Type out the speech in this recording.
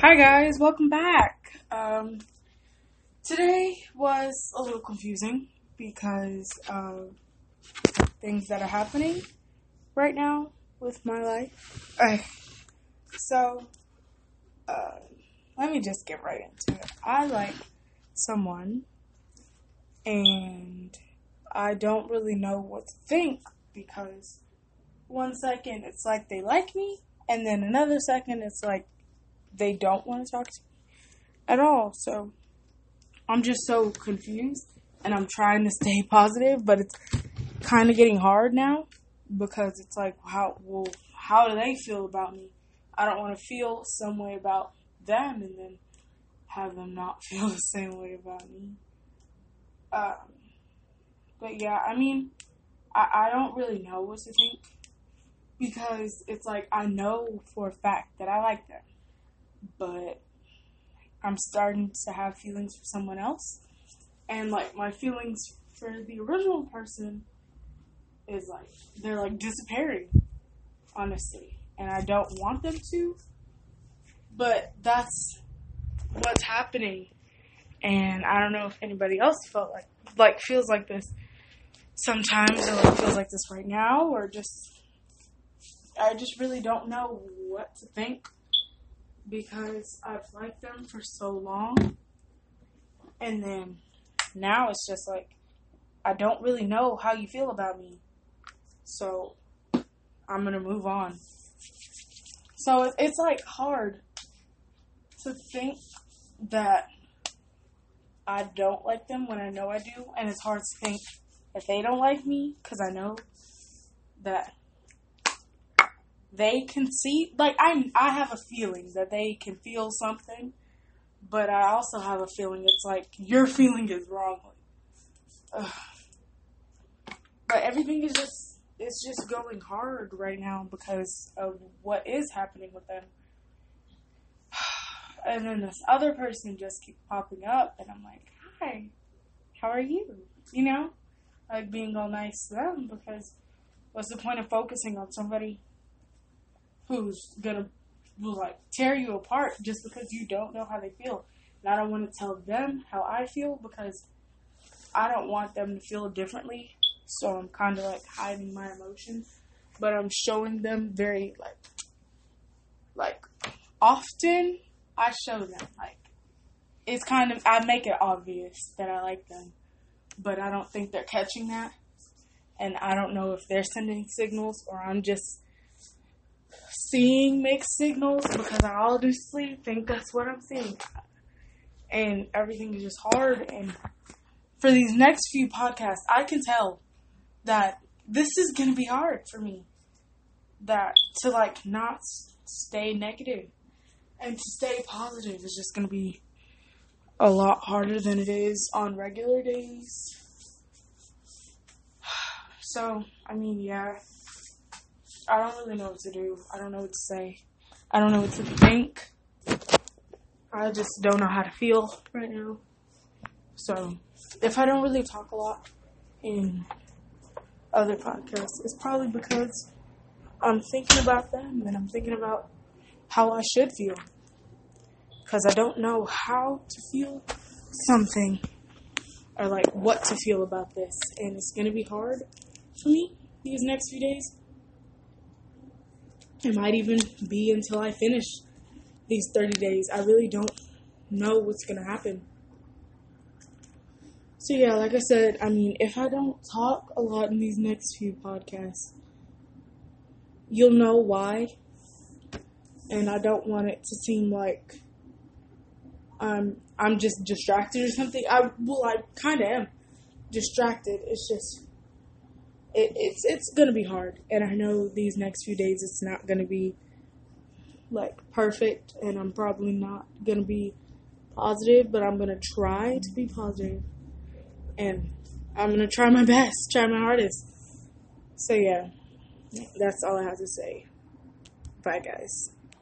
Hi guys, welcome back. Today was a little confusing because of things that are happening right now with my life. So, let me just get right into it. I like someone and I don't really know what to think because one second it's like they like me and then another second it's like they don't want to talk to me at all. So I'm just so confused and I'm trying to stay positive, but it's kind of getting hard now because it's like, how do they feel about me? I don't want to feel some way about them and then have them not feel the same way about me. But yeah, I mean, I don't really know what to think because it's like I know for a fact that I like them. But I'm starting to have feelings for someone else. And, like, my feelings for the original person is, like, they're, like, disappearing, honestly. And I don't want them to. But that's what's happening. And I don't know if anybody else feels like this sometimes or, like, feels like this right now. Or I just really don't know what to think. Because I've liked them for so long. And then now it's just like, I don't really know how you feel about me. So I'm going to move on. So it's like hard to think that I don't like them when I know I do. And it's hard to think that they don't like me because I know that they can see, like, I have a feeling that they can feel something, but I also have a feeling it's like, your feeling is wrong. But everything is just going hard right now because of what is happening with them. And then this other person just keeps popping up, and I'm like, hi, how are you? You know? Like, being all nice to them, because what's the point of focusing on somebody who's will like tear you apart just because you don't know how they feel. And I don't want to tell them how I feel because I don't want them to feel differently. So I'm kind of like hiding my emotions, but I'm showing them very like often. I show them it's kind of, I make it obvious that I like them, but I don't think they're catching that. And I don't know if they're sending signals or I'm just seeing mixed signals because I honestly think that's what I'm seeing. And everything is just hard. And for these next few podcasts, I can tell that this is going to be hard for me. That to not stay negative and to stay positive is just going to be a lot harder than it is on regular days. So, I mean, yeah. I don't really know what to do. I don't know what to say. I don't know what to think. I just don't know how to feel right now. So, if I don't really talk a lot in other podcasts, it's probably because I'm thinking about them and I'm thinking about how I should feel. Because I don't know how to feel something or what to feel about this. And it's going to be hard for me these next few days. It might even be until I finish these 30 days. I really don't know what's going to happen. So yeah, like I said, I mean, if I don't talk a lot in these next few podcasts, you'll know why. And I don't want it to seem like I'm just distracted or something. I kind of am distracted. It's just, it's going to be hard. And I know these next few days it's not going to be, perfect. And I'm probably not going to be positive. But I'm going to try to be positive. And I'm going to try my best. Try my hardest. So, yeah. That's all I have to say. Bye, guys.